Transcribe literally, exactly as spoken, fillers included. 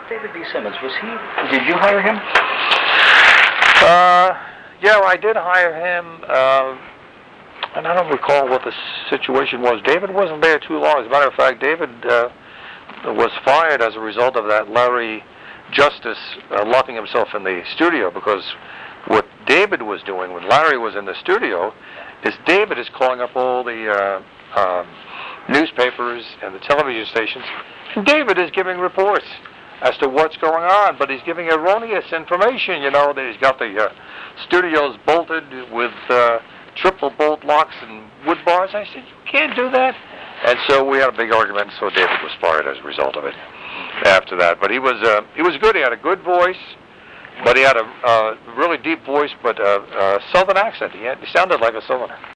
David D. Simmons, was he, did you hire him? Uh, yeah, I did hire him, uh, and I don't recall what the situation was. David wasn't there too long. As a matter of fact, David uh, was fired as a result of that Larry Justice uh, locking himself in the studio, because what David was doing when Larry was in the studio is David is calling up all the uh, um, newspapers and the television stations, and David is giving reports as to what's going on, but he's giving erroneous information, you know, that he's got the uh, studios bolted with uh, triple bolt locks and wood bars. I said, you can't do that. And so we had a big argument, so David was fired as a result of it after that. But he was uh, he was good. He had a good voice, but he had a uh, really deep voice, but a uh, uh, southern accent. He, had, he sounded like a southerner.